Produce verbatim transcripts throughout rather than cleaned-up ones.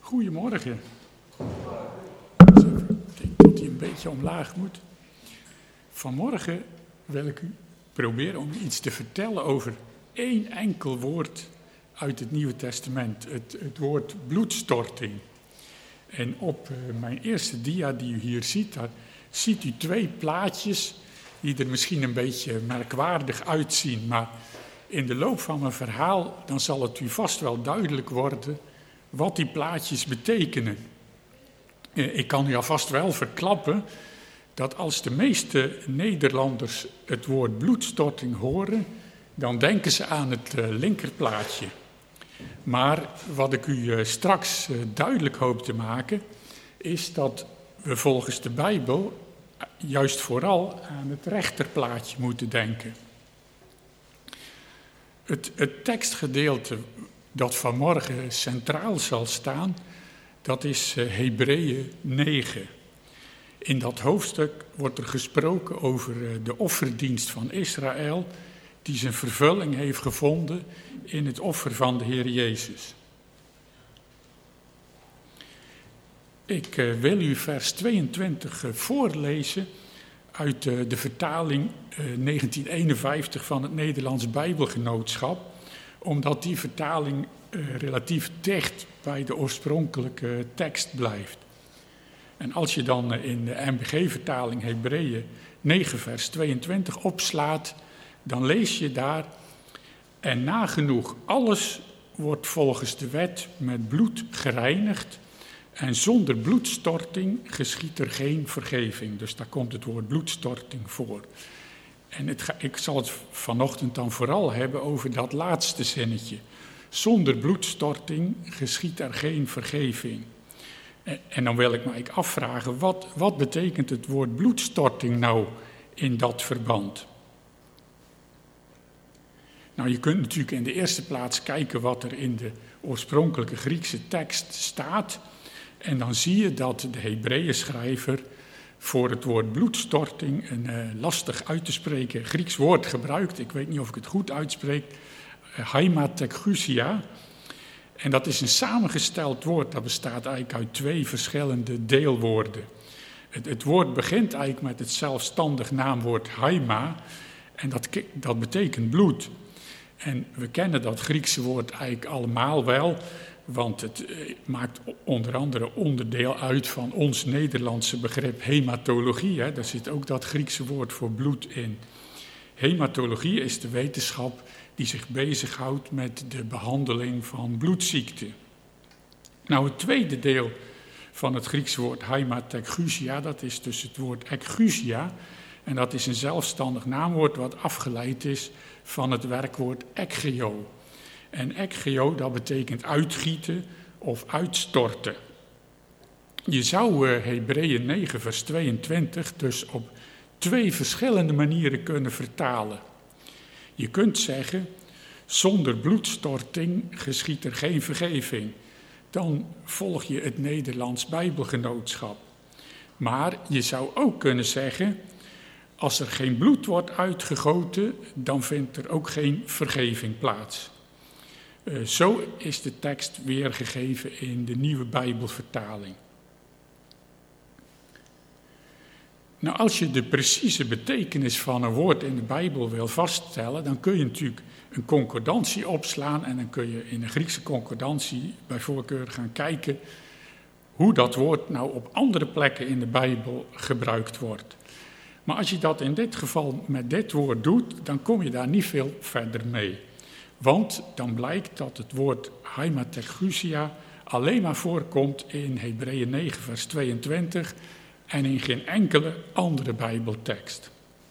Goedemorgen. Ik denk dat hij een beetje omlaag moet. Vanmorgen wil ik u proberen om iets te vertellen over één enkel woord uit het Nieuwe Testament. Het, het woord bloedstorting. En op uh, mijn eerste dia die u hier ziet, daar ziet u twee plaatjes die er misschien een beetje merkwaardig uitzien. Maar in de loop van mijn verhaal, dan zal het u vast wel duidelijk worden wat die plaatjes betekenen. Ik kan u alvast wel verklappen dat als de meeste Nederlanders het woord bloedstorting horen, dan denken ze aan het linkerplaatje. Maar wat ik u straks duidelijk hoop te maken, is dat we volgens de Bijbel juist vooral aan het rechterplaatje moeten denken. Het, het tekstgedeelte dat vanmorgen centraal zal staan, dat is Hebreeën negen. In dat hoofdstuk wordt er gesproken over de offerdienst van Israël, die zijn vervulling heeft gevonden in het offer van de Heer Jezus. Ik wil u vers tweeëntwintig voorlezen uit de vertaling negentien eenenvijftig van het Nederlands Bijbelgenootschap, omdat die vertaling uh, relatief dicht bij de oorspronkelijke tekst blijft. En als je dan uh, in de N B G-vertaling Hebreeën negen vers tweeëntwintig opslaat, dan lees je daar: en nagenoeg alles wordt volgens de wet met bloed gereinigd, en zonder bloedstorting geschiedt er geen vergeving. Dus daar komt het woord bloedstorting voor. En het ga, ik zal het vanochtend dan vooral hebben over dat laatste zinnetje. Zonder bloedstorting geschiedt er geen vergeving. En, en dan wil ik me eigenlijk afvragen, wat, wat betekent het woord bloedstorting nou in dat verband? Nou, je kunt natuurlijk in de eerste plaats kijken wat er in de oorspronkelijke Griekse tekst staat. En dan zie je dat de Hebreeënschrijver voor het woord bloedstorting een uh, lastig uit te spreken Grieks woord gebruikt. Ik weet niet of ik het goed uitspreek. Uh, haimatekchusia. En dat is een samengesteld woord. Dat bestaat eigenlijk uit twee verschillende deelwoorden. Het, het woord begint eigenlijk met het zelfstandig naamwoord haima. En dat, dat betekent bloed. En we kennen dat Griekse woord eigenlijk allemaal wel, want het maakt onder andere onderdeel uit van ons Nederlandse begrip hematologie. Hè. Daar zit ook dat Griekse woord voor bloed in. Hematologie is de wetenschap die zich bezighoudt met de behandeling van bloedziekten. Nou, het tweede deel van het Griekse woord haimatekchusia, dat is dus het woord ekchusia. En dat is een zelfstandig naamwoord wat afgeleid is van het werkwoord ekgeo. En ekgeo, dat betekent uitgieten of uitstorten. Je zou uh, Hebreeën negen vers tweeëntwintig dus op twee verschillende manieren kunnen vertalen. Je kunt zeggen, zonder bloedstorting geschiedt er geen vergeving. Dan volg je het Nederlands Bijbelgenootschap. Maar je zou ook kunnen zeggen, als er geen bloed wordt uitgegoten, dan vindt er ook geen vergeving plaats. Uh, zo is de tekst weergegeven in de Nieuwe Bijbelvertaling. Nou, als je de precieze betekenis van een woord in de Bijbel wil vaststellen, dan kun je natuurlijk een concordantie opslaan en dan kun je in een Griekse concordantie bij voorkeur gaan kijken hoe dat woord nou op andere plekken in de Bijbel gebruikt wordt. Maar als je dat in dit geval met dit woord doet, dan kom je daar niet veel verder mee. Want dan blijkt dat het woord haimatekchusia alleen maar voorkomt in Hebreeën negen vers tweeëntwintig en in geen enkele andere Bijbeltekst.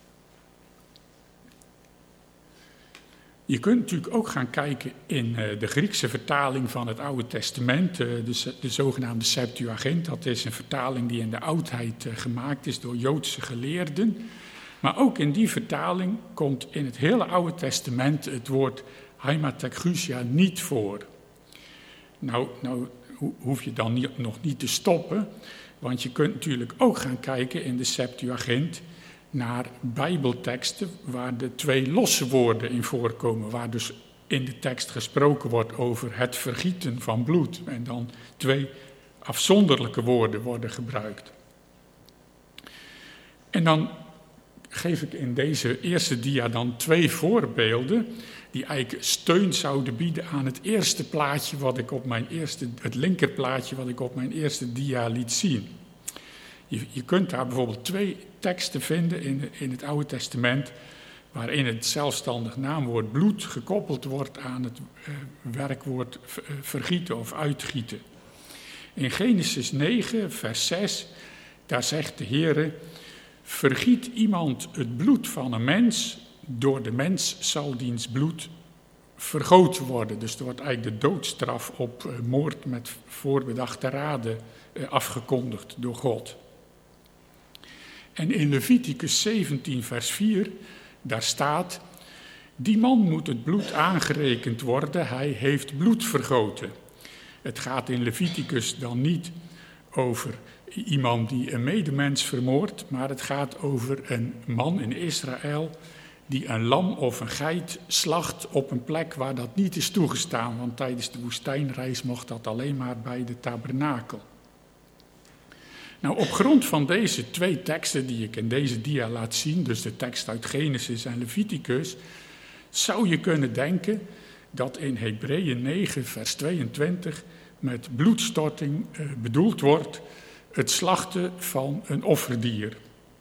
Je kunt natuurlijk ook gaan kijken in de Griekse vertaling van het Oude Testament, de, de zogenaamde Septuagint. Dat is een vertaling die in de oudheid gemaakt is door Joodse geleerden. Maar ook in die vertaling komt in het hele Oude Testament het woord haimatekchusia niet voor. Nou, nou hoef je dan niet, nog niet te stoppen, want je kunt natuurlijk ook gaan kijken in de Septuagint naar Bijbelteksten waar de twee losse woorden in voorkomen, waar dus in de tekst gesproken wordt over het vergieten van bloed. En dan twee afzonderlijke woorden worden gebruikt. En dan geef ik in deze eerste dia dan twee voorbeelden die eigenlijk steun zouden bieden aan het eerste plaatje wat ik op mijn eerste, het linkerplaatje wat ik op mijn eerste dia liet zien. Je, je kunt daar bijvoorbeeld twee teksten vinden in, in het Oude Testament waarin het zelfstandig naamwoord bloed gekoppeld wordt aan het uh, werkwoord vergieten of uitgieten. In Genesis negen, vers zes, daar zegt de Heere: vergiet iemand het bloed van een mens, door de mens zal diens bloed vergoten worden. Dus er wordt eigenlijk de doodstraf op uh, moord met voorbedachte raden uh, afgekondigd door God. En in Leviticus zeventien, vers vier, daar staat: die man moet het bloed aangerekend worden, hij heeft bloed vergoten. Het gaat in Leviticus dan niet over iemand die een medemens vermoordt, maar het gaat over een man in Israël die een lam of een geit slacht op een plek waar dat niet is toegestaan, want tijdens de woestijnreis mocht dat alleen maar bij de tabernakel. Nou, op grond van deze twee teksten die ik in deze dia laat zien, dus de tekst uit Genesis en Leviticus, zou je kunnen denken dat in Hebreeën negen, vers tweeëntwintig met bloedstorting eh, bedoeld wordt het slachten van een offerdier.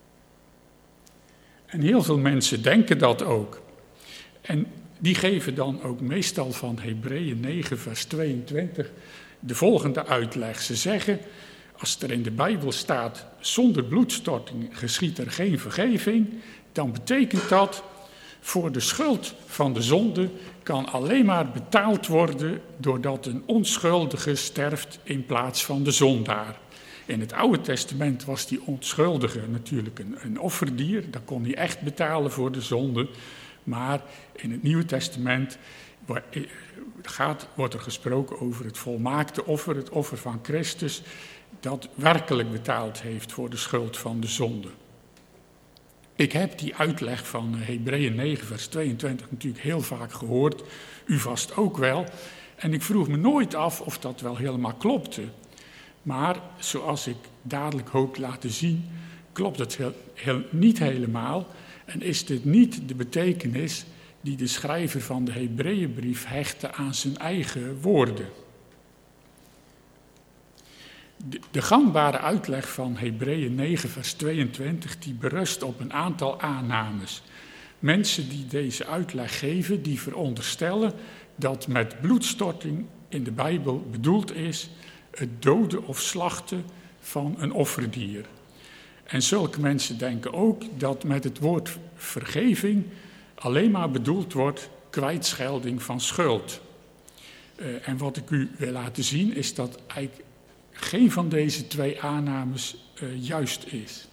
En heel veel mensen denken dat ook. En die geven dan ook meestal van Hebreeën negen, vers tweeëntwintig de volgende uitleg. Ze zeggen: als er in de Bijbel staat, zonder bloedstorting geschiet er geen vergeving, dan betekent dat, voor de schuld van de zonde kan alleen maar betaald worden doordat een onschuldige sterft in plaats van de zondaar. In het Oude Testament was die onschuldige natuurlijk een, een offerdier, dan kon hij echt betalen voor de zonde. Maar in het Nieuwe Testament gaat, wordt er gesproken over het volmaakte offer, het offer van Christus, dat werkelijk betaald heeft voor de schuld van de zonde. Ik heb die uitleg van Hebreeën negen, vers tweeëntwintig natuurlijk heel vaak gehoord, u vast ook wel. En ik vroeg me nooit af of dat wel helemaal klopte. Maar zoals ik dadelijk hoop laten zien, klopt het heel, heel, niet helemaal. En is dit niet de betekenis die de schrijver van de Hebreeënbrief hechtte aan zijn eigen woorden. De, de gangbare uitleg van Hebreeën negen, vers tweeëntwintig, die berust op een aantal aannames. Mensen die deze uitleg geven, die veronderstellen dat met bloedstorting in de Bijbel bedoeld is het doden of slachten van een offerdier. En zulke mensen denken ook dat met het woord vergeving alleen maar bedoeld wordt kwijtschelding van schuld. Uh, en wat ik u wil laten zien is dat eigenlijk geen van deze twee aannames uh, juist is.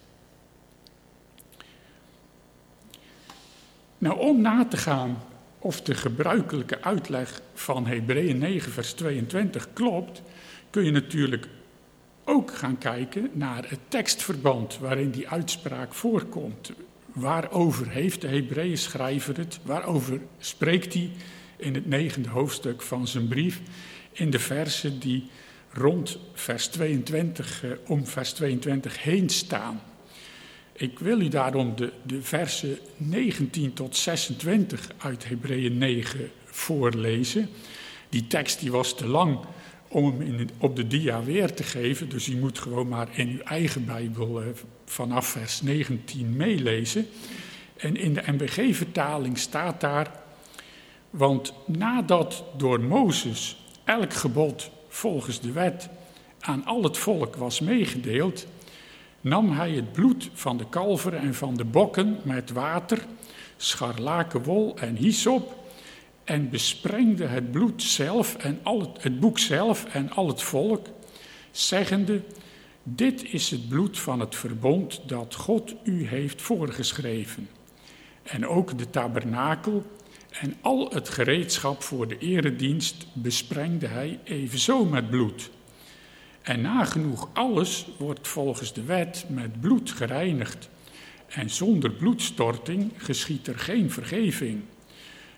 Nou, om na te gaan of de gebruikelijke uitleg van Hebreeën negen, vers tweeëntwintig klopt, kun je natuurlijk ook gaan kijken naar het tekstverband waarin die uitspraak voorkomt. Waarover heeft de Hebreeën schrijver het? Waarover spreekt hij in het negende hoofdstuk van zijn brief? In de versen die rond vers tweeëntwintig, eh, om vers tweeëntwintig heen staan. Ik wil u daarom de, de versen negentien tot zesentwintig uit Hebreeën negen voorlezen. Die tekst die was te lang om hem in, op de dia weer te geven, dus u moet gewoon maar in uw eigen Bijbel eh, vanaf vers negentien meelezen. En in de N B G-vertaling staat daar: want nadat door Mozes elk gebod volgens de wet aan al het volk was meegedeeld, nam hij het bloed van de kalveren en van de bokken met water, scharlakenwol en hyssop en besprengde het bloed zelf en al het, het boek zelf en al het volk, zeggende: dit is het bloed van het verbond dat God u heeft voorgeschreven. En ook de tabernakel en al het gereedschap voor de eredienst besprengde hij evenzo met bloed. En nagenoeg alles wordt volgens de wet met bloed gereinigd. En zonder bloedstorting geschiedt er geen vergeving.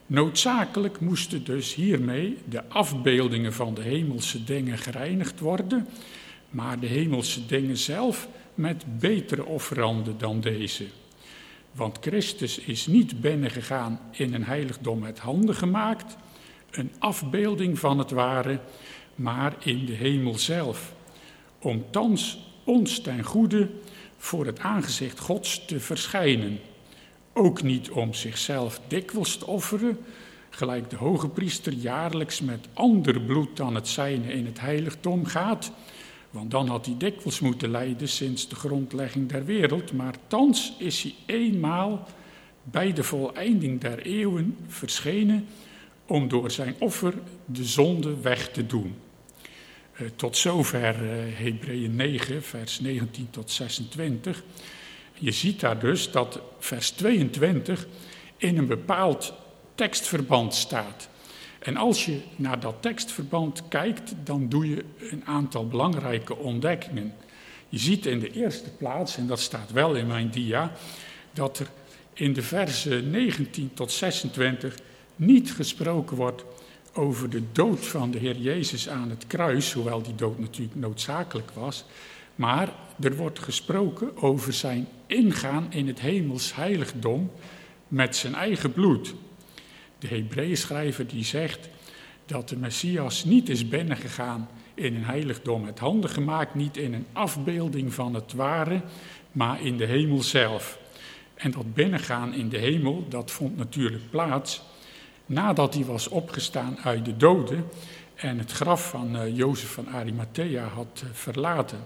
Noodzakelijk moesten dus hiermee de afbeeldingen van de hemelse dingen gereinigd worden, maar de hemelse dingen zelf met betere offeranden dan deze. Want Christus is niet binnengegaan in een heiligdom met handen gemaakt, een afbeelding van het ware, maar in de hemel zelf, om thans ons ten goede voor het aangezicht Gods te verschijnen. Ook niet om zichzelf dikwijls te offeren, gelijk de hoge priester jaarlijks met ander bloed dan het zijne in het heiligdom gaat, want dan had hij dikwijls moeten lijden sinds de grondlegging der wereld, maar thans is hij eenmaal bij de voleinding der eeuwen verschenen om door zijn offer de zonde weg te doen. Uh, tot zover uh, Hebreeën negen, vers negentien tot zesentwintig. Je ziet daar dus dat vers tweeëntwintig in een bepaald tekstverband staat. En als je naar dat tekstverband kijkt, dan doe je een aantal belangrijke ontdekkingen. Je ziet in de eerste plaats, en dat staat wel in mijn dia, dat er in de versen negentien tot zesentwintig niet gesproken wordt over de dood van de Heer Jezus aan het kruis, hoewel die dood natuurlijk noodzakelijk was, maar er wordt gesproken over zijn ingaan in het hemels heiligdom met zijn eigen bloed. De Hebreeënschrijver die zegt dat de Messias niet is binnengegaan in een heiligdom met handen gemaakt, niet in een afbeelding van het ware, maar in de hemel zelf. En dat binnengaan in de hemel, dat vond natuurlijk plaats nadat hij was opgestaan uit de doden en het graf van uh, Jozef van Arimathea had uh, verlaten.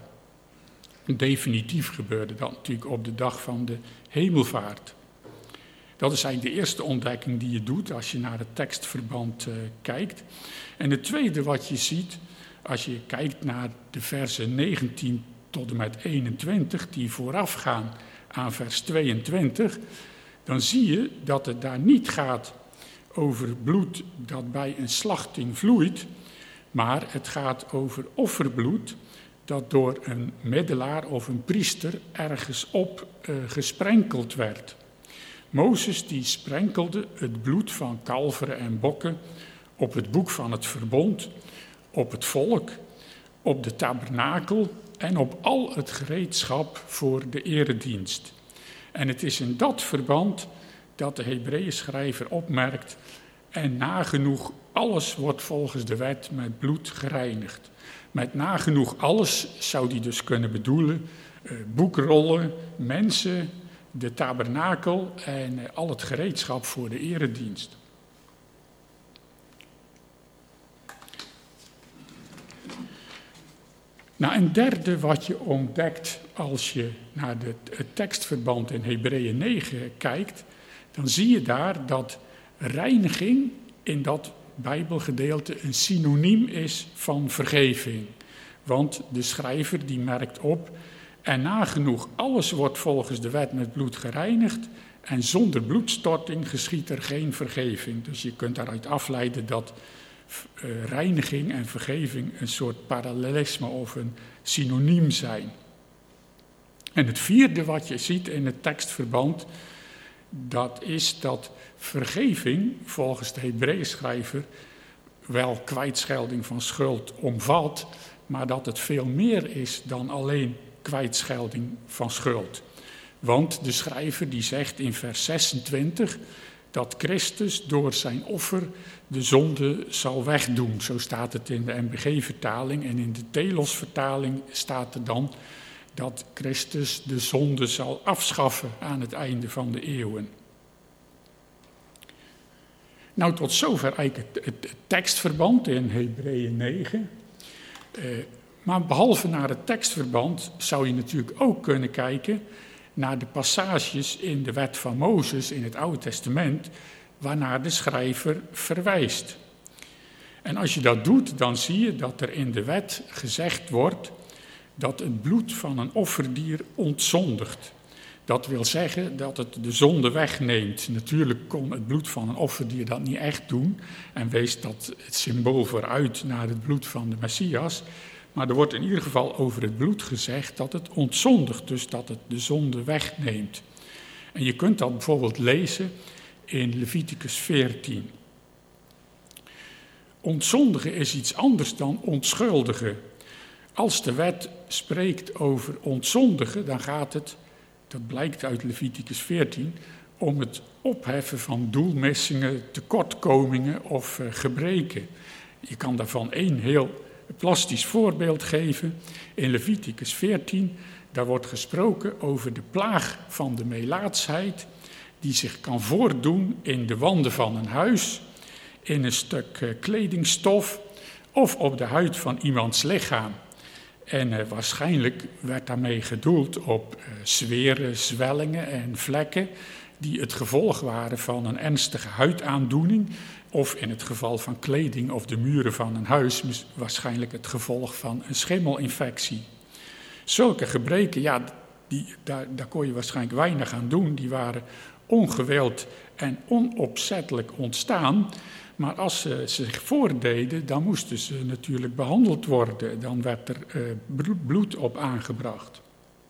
Definitief gebeurde dat natuurlijk op de dag van de hemelvaart. Dat is eigenlijk de eerste ontdekking die je doet als je naar het tekstverband uh, kijkt. En het tweede wat je ziet, als je kijkt naar de versen negentien tot en met eenentwintig, die voorafgaan aan vers tweeëntwintig, dan zie je dat het daar niet gaat over bloed dat bij een slachting vloeit, maar het gaat over offerbloed dat door een middelaar of een priester ergens op uh, gesprenkeld werd. Mozes die sprenkelde het bloed van kalveren en bokken op het boek van het verbond, op het volk, op de tabernakel en op al het gereedschap voor de eredienst. En het is in dat verband dat de Hebreeënschrijver opmerkt: en nagenoeg alles wordt volgens de wet met bloed gereinigd. Met nagenoeg alles zou die dus kunnen bedoelen uh, boekrollen, mensen, de tabernakel en uh, al het gereedschap voor de eredienst. Nou, een derde wat je ontdekt als je naar de, het tekstverband in Hebreeën negen kijkt, dan zie je daar dat reiniging in dat Bijbelgedeelte een synoniem is van vergeving. Want de schrijver die merkt op: en nagenoeg alles wordt volgens de wet met bloed gereinigd en zonder bloedstorting geschiedt er geen vergeving. Dus je kunt daaruit afleiden dat uh, reiniging en vergeving een soort parallelisme of een synoniem zijn. En het vierde wat je ziet in het tekstverband, dat is dat vergeving volgens de Hebreeënschrijver wel kwijtschelding van schuld omvat, maar dat het veel meer is dan alleen kwijtschelding van schuld. Want de schrijver die zegt in vers zesentwintig dat Christus door zijn offer de zonde zal wegdoen. Zo staat het in de N B G-vertaling en in de Telos-vertaling staat er dan dat Christus de zonde zal afschaffen aan het einde van de eeuwen. Nou, tot zover eigenlijk het, het, het tekstverband in Hebreeën negen. Uh, maar behalve naar het tekstverband zou je natuurlijk ook kunnen kijken naar de passages in de wet van Mozes in het Oude Testament, waarnaar de schrijver verwijst. En als je dat doet, dan zie je dat er in de wet gezegd wordt dat het bloed van een offerdier ontzondigt. Dat wil zeggen dat het de zonde wegneemt. Natuurlijk kon het bloed van een offerdier dat niet echt doen en wees dat het symbool vooruit naar het bloed van de Messias. Maar er wordt in ieder geval over het bloed gezegd dat het ontzondigt, dus dat het de zonde wegneemt. En je kunt dat bijvoorbeeld lezen in Leviticus veertien. Ontzondigen is iets anders dan onschuldigen. Als de wet spreekt over ontzondigen, dan gaat het, dat blijkt uit Leviticus veertien, om het opheffen van doelmissingen, tekortkomingen of uh, gebreken. Je kan daarvan één heel plastisch voorbeeld geven. In Leviticus veertien, daar wordt gesproken over de plaag van de melaatsheid, die zich kan voordoen in de wanden van een huis, in een stuk uh, kledingstof of op de huid van iemands lichaam. En uh, waarschijnlijk werd daarmee gedoeld op uh, zweren, zwellingen en vlekken die het gevolg waren van een ernstige huidaandoening, of in het geval van kleding of de muren van een huis waarschijnlijk het gevolg van een schimmelinfectie. Zulke gebreken, ja, die, daar, daar kon je waarschijnlijk weinig aan doen. Die waren ongewild en onopzettelijk ontstaan. Maar als ze zich voordeden, dan moesten ze natuurlijk behandeld worden. Dan werd er uh, bloed op aangebracht.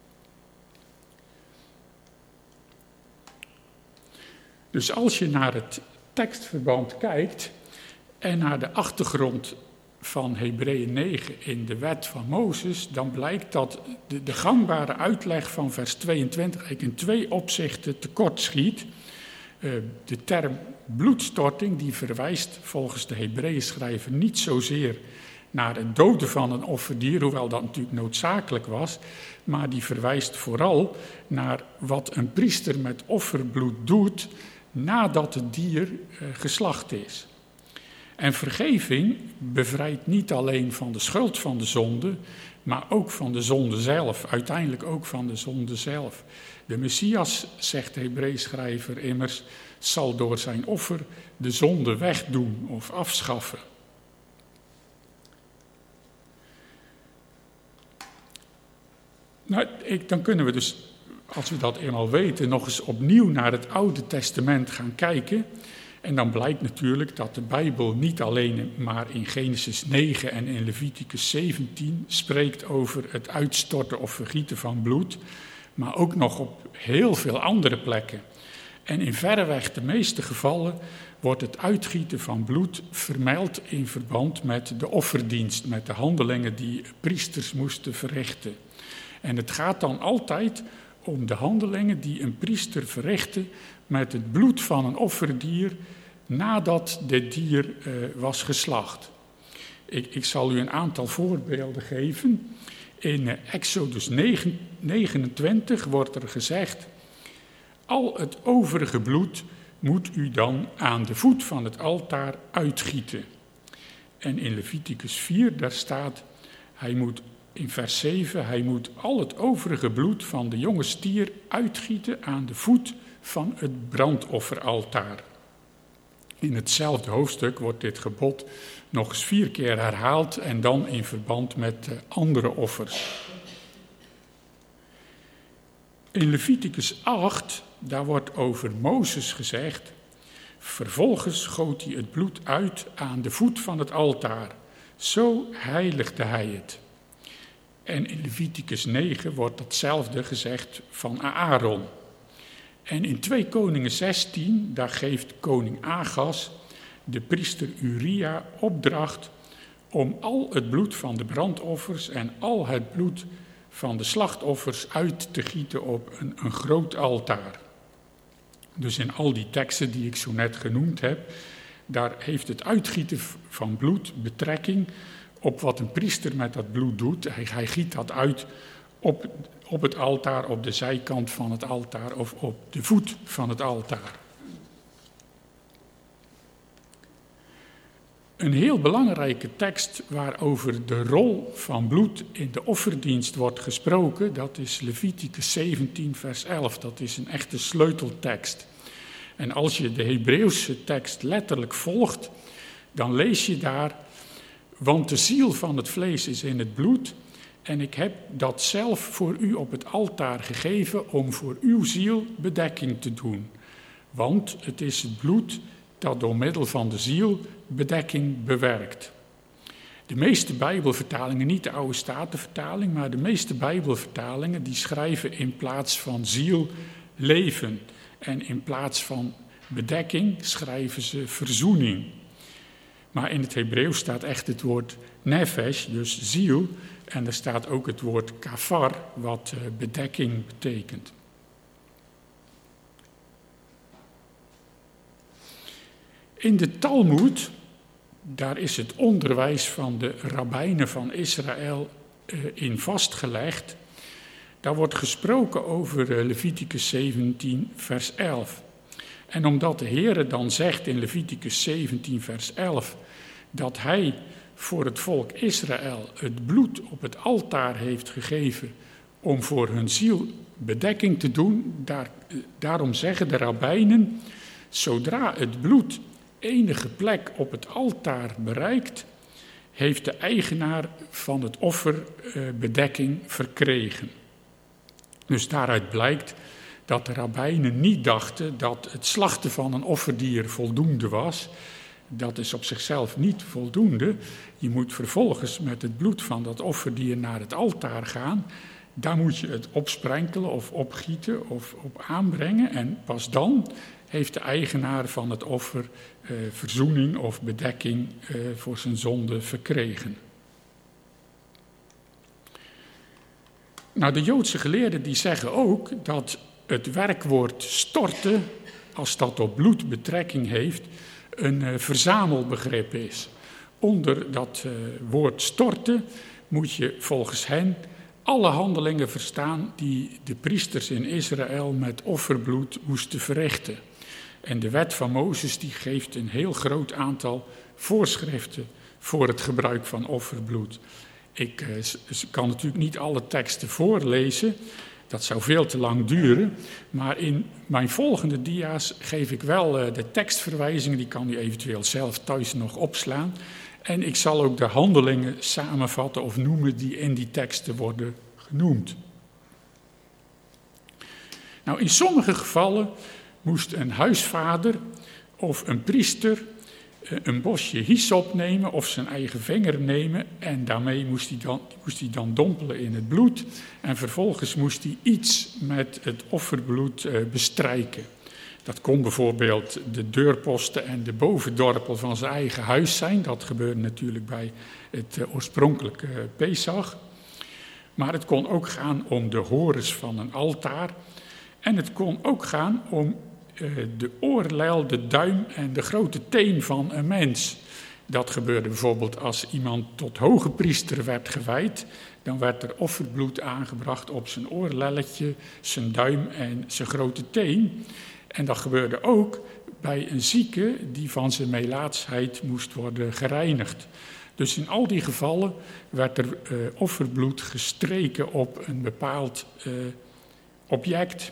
Dus als je naar het tekstverband kijkt en naar de achtergrond van Hebreeën negen in de wet van Mozes, dan blijkt dat de, de gangbare uitleg van vers tweeëntwintig eigenlijk in twee opzichten tekortschiet. Uh, de term bloedstorting die verwijst volgens de Hebreeënschrijver niet zozeer naar het doden van een offerdier, hoewel dat natuurlijk noodzakelijk was, maar die verwijst vooral naar wat een priester met offerbloed doet nadat het dier uh, geslacht is. En vergeving bevrijdt niet alleen van de schuld van de zonde, maar ook van de zonde zelf, uiteindelijk ook van de zonde zelf. De Messias, zegt de Hebreeënschrijver immers, zal door zijn offer de zonde wegdoen of afschaffen. Nou, ik, dan kunnen we dus, als we dat eenmaal weten, nog eens opnieuw naar het Oude Testament gaan kijken. En dan blijkt natuurlijk dat de Bijbel niet alleen maar in Genesis negen en in Leviticus zeventien spreekt over het uitstorten of vergieten van bloed, maar ook nog op heel veel andere plekken. En in verreweg de meeste gevallen wordt het uitgieten van bloed vermeld in verband met de offerdienst, met de handelingen die priesters moesten verrichten. En het gaat dan altijd om de handelingen die een priester verrichtte met het bloed van een offerdier nadat dit dier uh, was geslacht. Ik, ik zal u een aantal voorbeelden geven. In uh, Exodus negen, negenentwintig wordt er gezegd: al het overige bloed moet u dan aan de voet van het altaar uitgieten. En in Leviticus vier, daar staat, hij moet in vers zeven, hij moet al het overige bloed van de jonge stier uitgieten aan de voet van het brandofferaltaar. In hetzelfde hoofdstuk wordt dit gebod nog eens vier keer herhaald en dan in verband met andere offers. In Leviticus acht, daar wordt over Mozes gezegd: vervolgens goot hij het bloed uit aan de voet van het altaar. Zo heiligde hij het. En in Leviticus negen wordt datzelfde gezegd van Aaron. En in twee Koningen zestien, daar geeft koning Agas de priester Uria opdracht om al het bloed van de brandoffers en al het bloed van de slachtoffers uit te gieten op een, een groot altaar. Dus in al die teksten die ik zo net genoemd heb, daar heeft het uitgieten van bloed betrekking op wat een priester met dat bloed doet. Hij, hij giet dat uit op, op het altaar, op de zijkant van het altaar of op de voet van het altaar. Een heel belangrijke tekst waarover de rol van bloed in de offerdienst wordt gesproken, dat is Leviticus zeventien vers elf. Dat is een echte sleuteltekst. En als je de Hebreeuwse tekst letterlijk volgt, dan lees je daar: want de ziel van het vlees is in het bloed, en ik heb dat zelf voor u op het altaar gegeven om voor uw ziel bedekking te doen. Want het is het bloed dat door middel van de ziel bedekking bewerkt. De meeste Bijbelvertalingen, niet de Oude Statenvertaling, maar de meeste Bijbelvertalingen, die schrijven in plaats van ziel leven. En in plaats van bedekking schrijven ze verzoening. Maar in het Hebreeuws staat echt het woord nefesh, dus ziel. En er staat ook het woord kafar, wat bedekking betekent. In de Talmoed, daar is het onderwijs van de rabbijnen van Israël in vastgelegd. Daar wordt gesproken over Leviticus zeventien, vers elf. En omdat de Heere dan zegt in Leviticus zeventien, vers elf, dat hij voor het volk Israël het bloed op het altaar heeft gegeven om voor hun ziel bedekking te doen, daar, daarom zeggen de rabbijnen, zodra het bloed enige plek op het altaar bereikt, heeft de eigenaar van het offer eh, bedekking verkregen. Dus daaruit blijkt dat de rabbijnen niet dachten dat het slachten van een offerdier voldoende was. Dat is op zichzelf niet voldoende. Je moet vervolgens met het bloed van dat offerdier naar het altaar gaan. Daar moet je het opsprenkelen of opgieten of op aanbrengen. En pas dan heeft de eigenaar van het offer eh, verzoening of bedekking eh, voor zijn zonde verkregen. Nou, de Joodse geleerden die zeggen ook dat het werkwoord storten, als dat op bloed betrekking heeft, een uh, verzamelbegrip is. Onder dat uh, woord storten moet je volgens hen alle handelingen verstaan die de priesters in Israël met offerbloed moesten verrichten. En de wet van Mozes die geeft een heel groot aantal voorschriften voor het gebruik van offerbloed. Ik uh, kan natuurlijk niet alle teksten voorlezen, dat zou veel te lang duren. Maar in mijn volgende dia's geef ik wel uh, de tekstverwijzingen, die kan u eventueel zelf thuis nog opslaan. En ik zal ook de handelingen samenvatten of noemen die in die teksten worden genoemd. Nou, in sommige gevallen moest een huisvader of een priester een bosje hyssop nemen of zijn eigen vinger nemen en daarmee moest hij, dan, moest hij dan dompelen in het bloed en vervolgens moest hij iets met het offerbloed uh, bestrijken. Dat kon bijvoorbeeld de deurposten en de bovendorpel van zijn eigen huis zijn. Dat gebeurde natuurlijk bij het uh, oorspronkelijke uh, Pesach. Maar het kon ook gaan om de horens van een altaar en het kon ook gaan om de oorlel, de duim en de grote teen van een mens. Dat gebeurde bijvoorbeeld als iemand tot hoge priester werd gewijd. Dan werd er offerbloed aangebracht op zijn oorlelletje, zijn duim en zijn grote teen. En dat gebeurde ook bij een zieke die van zijn melaatsheid moest worden gereinigd. Dus in al die gevallen werd er uh, offerbloed gestreken op een bepaald uh, object.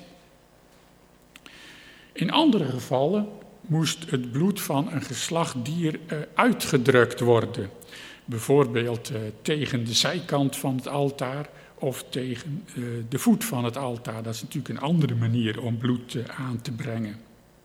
In andere gevallen moest het bloed van een geslacht dier uh, uitgedrukt worden. Bijvoorbeeld uh, tegen de zijkant van het altaar of tegen uh, de voet van het altaar. Dat is natuurlijk een andere manier om bloed uh, aan te brengen.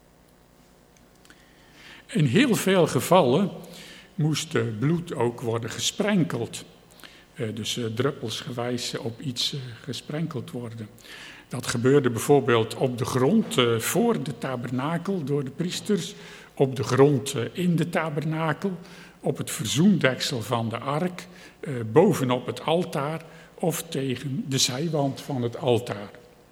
In heel veel gevallen moest uh, bloed ook worden gesprenkeld. Uh, dus uh, druppelsgewijs op iets uh, gesprenkeld worden. Dat gebeurde bijvoorbeeld op de grond uh, voor de tabernakel door de priesters, op de grond uh, in de tabernakel, op het verzoendeksel van de ark, uh, bovenop het altaar of tegen de zijwand van het altaar.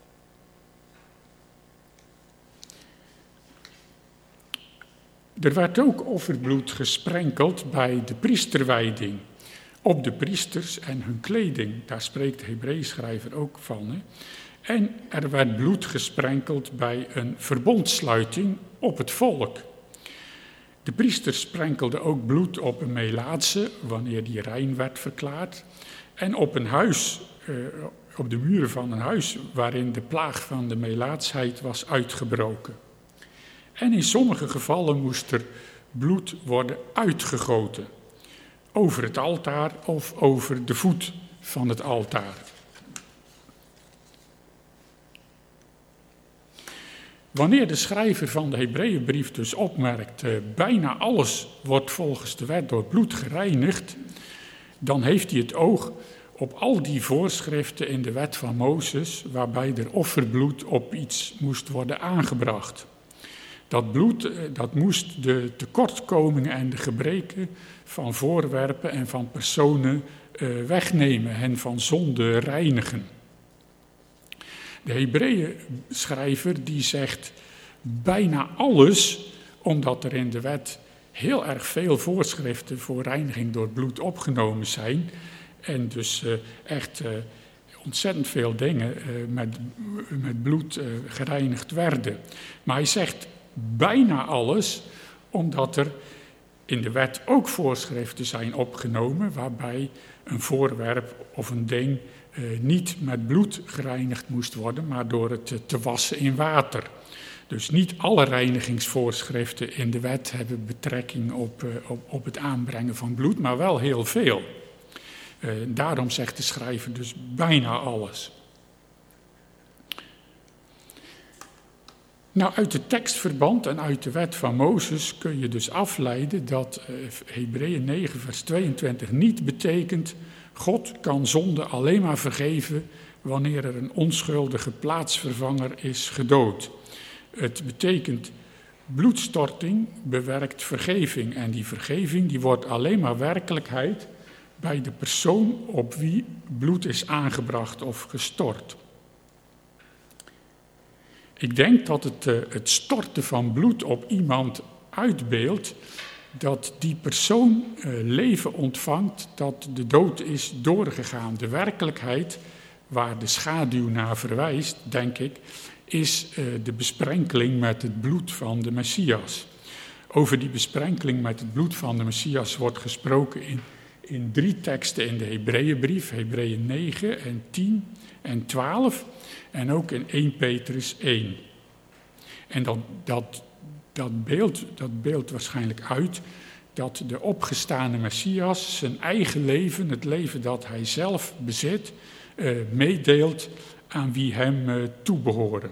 Er werd ook offerbloed gesprenkeld bij de priesterwijding, op de priesters en hun kleding. Daar spreekt de Hebreeënschrijver ook van, hè. En er werd bloed gesprenkeld bij een verbondsluiting op het volk. De priester sprenkelde ook bloed op een melaatse, wanneer die rein werd verklaard. En op een huis, eh, op de muren van een huis, waarin de plaag van de melaatsheid was uitgebroken. En in sommige gevallen moest er bloed worden uitgegoten. Over het altaar of over de voet van het altaar. Wanneer de schrijver van de Hebreeënbrief dus opmerkt, eh, bijna alles wordt volgens de wet door bloed gereinigd, dan heeft hij het oog op al die voorschriften in de wet van Mozes, waarbij er offerbloed op iets moest worden aangebracht. Dat bloed, dat moest de tekortkomingen en de gebreken van voorwerpen en van personen uh, wegnemen, hen van zonde reinigen. De Hebreeënschrijver die zegt bijna alles, omdat er in de wet heel erg veel voorschriften voor reiniging door bloed opgenomen zijn. En dus uh, echt uh, ontzettend veel dingen uh, met, met bloed uh, gereinigd werden. Maar hij zegt bijna alles, omdat er in de wet ook voorschriften zijn opgenomen waarbij een voorwerp of een ding uh, niet met bloed gereinigd moest worden, maar door het uh, te wassen in water. Dus niet alle reinigingsvoorschriften in de wet hebben betrekking op, uh, op, op het aanbrengen van bloed, maar wel heel veel. Uh, daarom zegt de schrijver dus bijna alles. Nou, uit het tekstverband en uit de wet van Mozes kun je dus afleiden dat uh, Hebreeën negen vers tweeëntwintig niet betekent: God kan zonde alleen maar vergeven wanneer er een onschuldige plaatsvervanger is gedood. Het betekent bloedstorting bewerkt vergeving en die vergeving die wordt alleen maar werkelijkheid bij de persoon op wie bloed is aangebracht of gestort. Ik denk dat het, uh, het storten van bloed op iemand uitbeeldt dat die persoon uh, leven ontvangt, dat de dood is doorgegaan. De werkelijkheid waar de schaduw naar verwijst, denk ik, is uh, de besprenkeling met het bloed van de Messias. Over die besprenkeling met het bloed van de Messias wordt gesproken in, in drie teksten in de Hebreeënbrief, Hebreeën negen en tien en twaalf en ook in eerste Petrus één. En dat, dat, dat, beeld, dat beeldt waarschijnlijk uit dat de opgestane Messias zijn eigen leven, het leven dat hij zelf bezit, uh, meedeelt aan wie hem uh, toebehoren.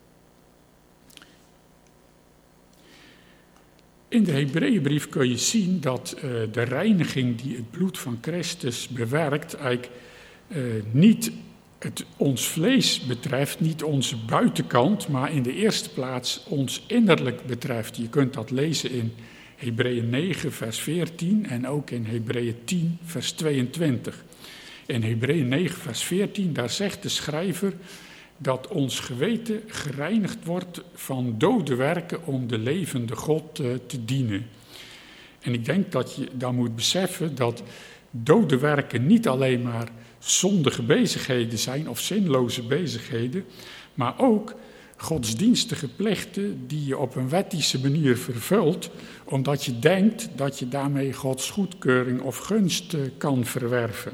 In de Hebreeënbrief kun je zien dat uh, de reiniging die het bloed van Christus bewerkt eigenlijk uh, niet het ons vlees betreft, niet onze buitenkant, maar in de eerste plaats ons innerlijk betreft. Je kunt dat lezen in Hebreeën negen vers veertien en ook in Hebreeën tien vers tweeëntwintig. In Hebreeën negen vers veertien, daar zegt de schrijver dat ons geweten gereinigd wordt van dode werken om de levende God uh, te dienen. En ik denk dat je dan moet beseffen dat dode werken niet alleen maar zondige bezigheden zijn of zinloze bezigheden, maar ook godsdienstige plichten die je op een wettische manier vervult, omdat je denkt dat je daarmee Gods goedkeuring of gunst uh, kan verwerven.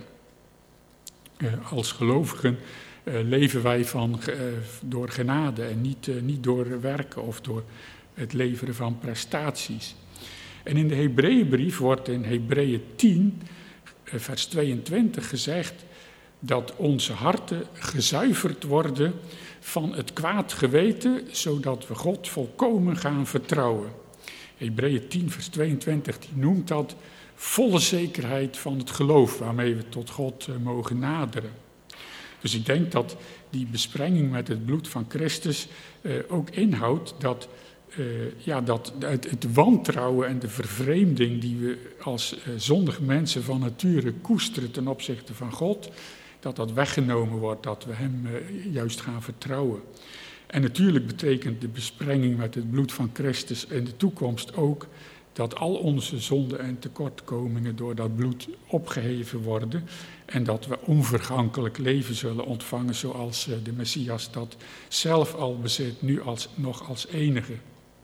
Uh, als gelovigen uh, leven wij van, uh, door genade en niet, uh, niet door werken of door het leveren van prestaties. En in de Hebreeënbrief wordt in Hebreeën tien, uh, vers tweeëntwintig gezegd dat onze harten gezuiverd worden van het kwaad geweten, zodat we God volkomen gaan vertrouwen. Hebreeën tien, vers tweeëntwintig, die noemt dat volle zekerheid van het geloof waarmee we tot God uh, mogen naderen. Dus ik denk dat die besprenging met het bloed van Christus uh, ook inhoudt dat, uh, ja, dat het, het wantrouwen en de vervreemding die we als uh, zondige mensen van nature koesteren ten opzichte van God, dat dat weggenomen wordt, dat we hem uh, juist gaan vertrouwen. En natuurlijk betekent de besprenging met het bloed van Christus in de toekomst ook dat al onze zonden en tekortkomingen door dat bloed opgeheven worden en dat we onvergankelijk leven zullen ontvangen zoals uh, de Messias dat zelf al bezit, nu als, nog als enige.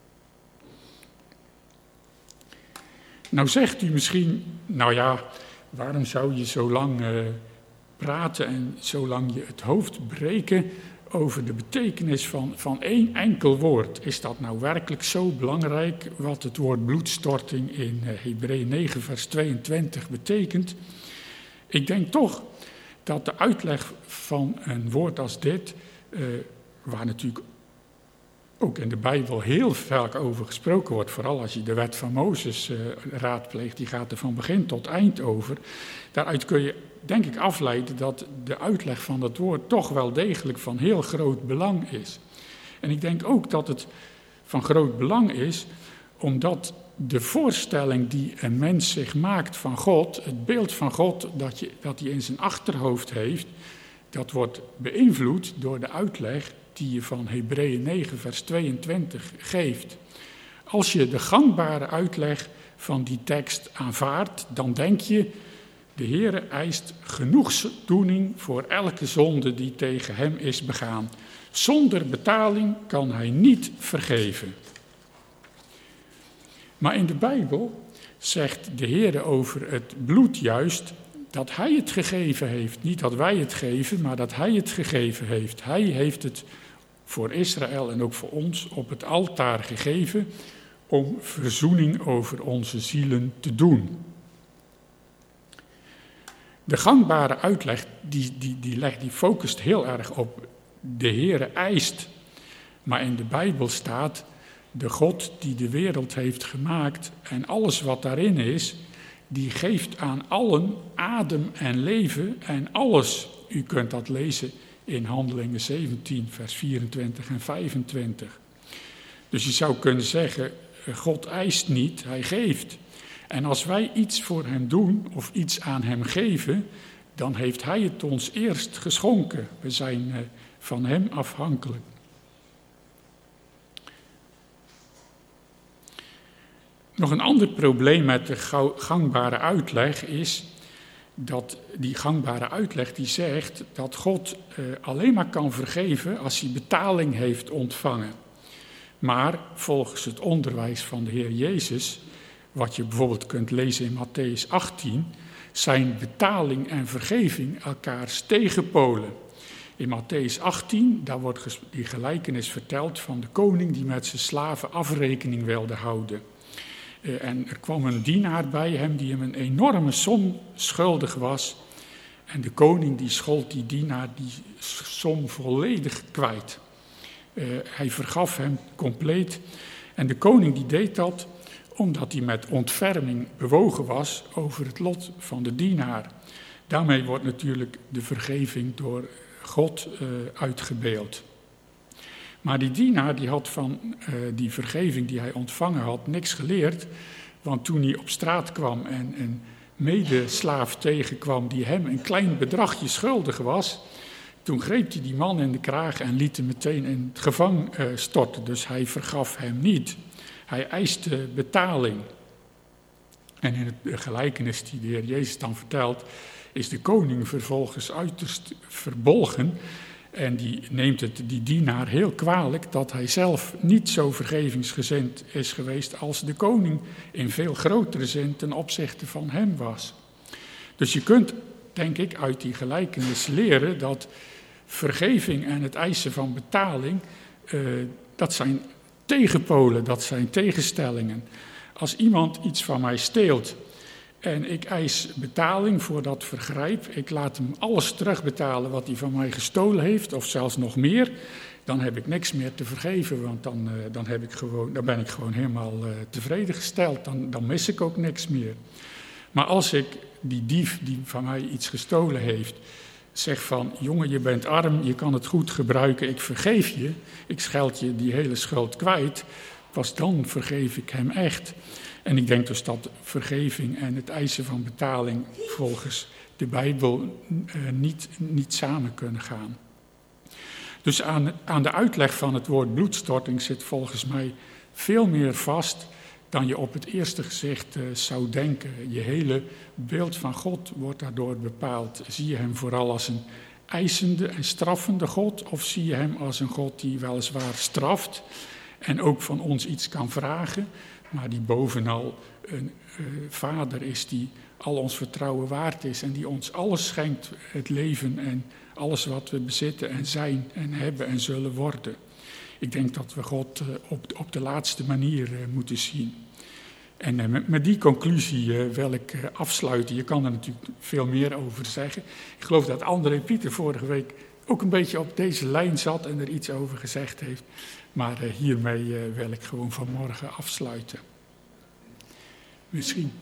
Nou zegt u misschien, nou ja, waarom zou je zo lang uh, praten en zolang je het hoofd breken over de betekenis van, van één enkel woord? Is dat nou werkelijk zo belangrijk wat het woord bloedstorting in uh, Hebreeën negen vers tweeëntwintig betekent? Ik denk toch dat de uitleg van een woord als dit, uh, waar natuurlijk ook in de Bijbel heel vaak over gesproken wordt, vooral als je de wet van Mozes uh, raadpleegt, die gaat er van begin tot eind over. Daaruit kun je denk ik afleiden dat de uitleg van dat woord toch wel degelijk van heel groot belang is. En ik denk ook dat het van groot belang is, omdat de voorstelling die een mens zich maakt van God, het beeld van God dat, je, dat hij in zijn achterhoofd heeft, dat wordt beïnvloed door de uitleg die je van Hebreeën negen vers tweeëntwintig geeft. Als je de gangbare uitleg van die tekst aanvaardt, dan denk je, de Heere eist genoegdoening voor elke zonde die tegen hem is begaan. Zonder betaling kan hij niet vergeven. Maar in de Bijbel zegt de Heere over het bloed juist dat hij het gegeven heeft. Niet dat wij het geven, maar dat hij het gegeven heeft. Hij heeft het voor Israël en ook voor ons op het altaar gegeven om verzoening over onze zielen te doen. De gangbare uitleg, die, die, die, leg, die focust heel erg op de Heere eist. Maar in de Bijbel staat, de God die de wereld heeft gemaakt en alles wat daarin is, die geeft aan allen adem en leven en alles. U kunt dat lezen in Handelingen zeventien, vers vierentwintig en vijfentwintig. Dus je zou kunnen zeggen, God eist niet, hij geeft. En als wij iets voor hem doen of iets aan hem geven, dan heeft hij het ons eerst geschonken. We zijn van hem afhankelijk. Nog een ander probleem met de gangbare uitleg is dat die gangbare uitleg die zegt dat God eh, alleen maar kan vergeven als hij betaling heeft ontvangen. Maar volgens het onderwijs van de Heer Jezus, wat je bijvoorbeeld kunt lezen in Mattheüs achttien, zijn betaling en vergeving elkaars tegenpolen. In Mattheüs achttien, daar wordt die gelijkenis verteld van de koning die met zijn slaven afrekening wilde houden. Uh, en er kwam een dienaar bij hem die hem een enorme som schuldig was. En de koning die schold die dienaar die som volledig kwijt. Uh, hij vergaf hem compleet. En de koning die deed dat omdat hij met ontferming bewogen was over het lot van de dienaar. Daarmee wordt natuurlijk de vergeving door God uh, uitgebeeld. Maar die dienaar die had van uh, die vergeving die hij ontvangen had niks geleerd. Want toen hij op straat kwam en een medeslaaf tegenkwam die hem een klein bedragje schuldig was, toen greep hij die man in de kraag en liet hem meteen in het gevangen uh, storten. Dus hij vergaf hem niet. Hij eiste betaling. En in de gelijkenis die de Heer Jezus dan vertelt, is de koning vervolgens uiterst verbolgen. En die neemt het die dienaar heel kwalijk dat hij zelf niet zo vergevingsgezind is geweest als de koning in veel grotere zin ten opzichte van hem was. Dus je kunt, denk ik, uit die gelijkenis leren dat vergeving en het eisen van betaling, uh, dat zijn tegenpolen, dat zijn tegenstellingen. Als iemand iets van mij steelt en ik eis betaling voor dat vergrijp, ik laat hem alles terugbetalen wat hij van mij gestolen heeft, of zelfs nog meer, dan heb ik niks meer te vergeven, want dan, uh, dan, heb ik gewoon, dan ben ik gewoon helemaal uh, tevreden gesteld, dan, dan mis ik ook niks meer. Maar als ik die dief die van mij iets gestolen heeft, zeg van, jongen, je bent arm, je kan het goed gebruiken, ik vergeef je, ik scheld je die hele schuld kwijt, pas dan vergeef ik hem echt. En ik denk dus dat vergeving en het eisen van betaling volgens de Bijbel uh, niet, niet samen kunnen gaan. Dus aan, aan de uitleg van het woord bloedstorting zit volgens mij veel meer vast dan je op het eerste gezicht uh, zou denken. Je hele beeld van God wordt daardoor bepaald. Zie je hem vooral als een eisende en straffende God, of zie je hem als een God die weliswaar straft en ook van ons iets kan vragen, maar die bovenal een uh, vader is die al ons vertrouwen waard is en die ons alles schenkt, het leven en alles wat we bezitten en zijn en hebben en zullen worden. Ik denk dat we God uh, op, op de laatste manier uh, moeten zien. En uh, met, met die conclusie uh, wil ik uh, afsluiten. Je kan er natuurlijk veel meer over zeggen. Ik geloof dat André Pieter vorige week ook een beetje op deze lijn zat en er iets over gezegd heeft. Maar uh, hiermee uh, wil ik gewoon vanmorgen afsluiten. Misschien.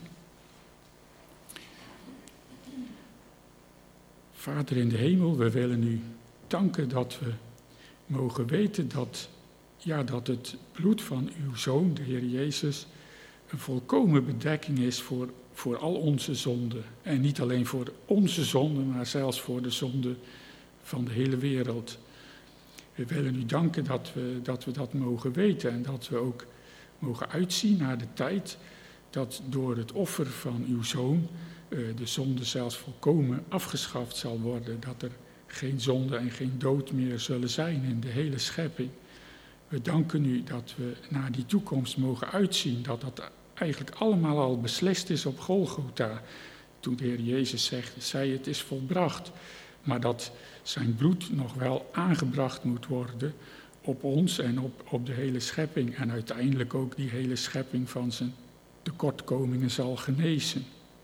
Vader in de hemel, we willen u danken dat we mogen weten dat ja, dat het bloed van uw Zoon, de Heer Jezus, een volkomen bedekking is voor, voor al onze zonden. En niet alleen voor onze zonden, maar zelfs voor de zonden van de hele wereld. We willen u danken dat we, dat we dat mogen weten en dat we ook mogen uitzien naar de tijd dat door het offer van uw Zoon uh, de zonde zelfs volkomen afgeschaft zal worden. Dat er geen zonde en geen dood meer zullen zijn in de hele schepping. We danken u dat we naar die toekomst mogen uitzien, dat dat eigenlijk allemaal al beslist is op Golgotha. Toen de Heer Jezus zegt, zei het is volbracht, maar dat zijn bloed nog wel aangebracht moet worden op ons en op, op de hele schepping. En uiteindelijk ook die hele schepping van zijn tekortkomingen zal genezen.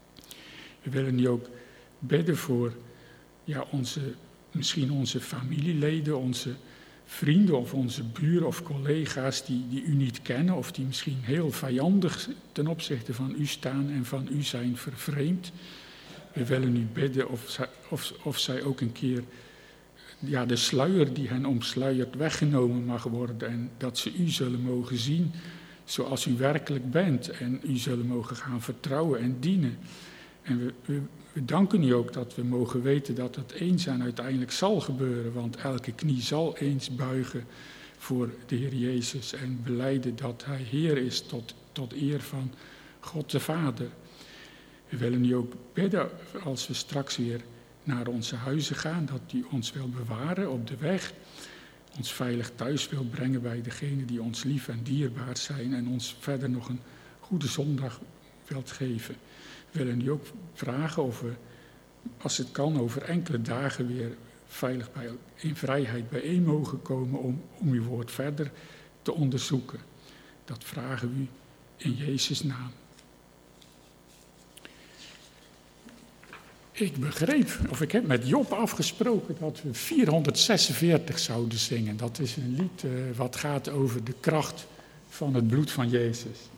We willen nu ook bidden voor ja, onze, misschien onze familieleden, onze vrienden of onze buren of collega's die, die u niet kennen of die misschien heel vijandig ten opzichte van u staan en van u zijn vervreemd. We willen u bidden of zij, of, of zij ook een keer ja, de sluier die hen omsluiert weggenomen mag worden en dat ze u zullen mogen zien zoals u werkelijk bent en u zullen mogen gaan vertrouwen en dienen. En we, we, we danken u ook dat we mogen weten dat het eens en uiteindelijk zal gebeuren, want elke knie zal eens buigen voor de Heer Jezus en belijden dat Hij Heer is tot, tot eer van God de Vader. We willen u ook bidden als we straks weer naar onze huizen gaan, dat u ons wil bewaren op de weg, ons veilig thuis wil brengen bij degenen die ons lief en dierbaar zijn en ons verder nog een goede zondag wilt geven. We willen u ook vragen of we, als het kan, over enkele dagen weer veilig bij, in vrijheid bijeen mogen komen om, om uw woord verder te onderzoeken. Dat vragen we u in Jezus' naam. Ik begreep, of ik heb met Job afgesproken dat we vierhonderdzesenveertig zouden zingen. Dat is een lied uh, wat gaat over de kracht van het bloed van Jezus.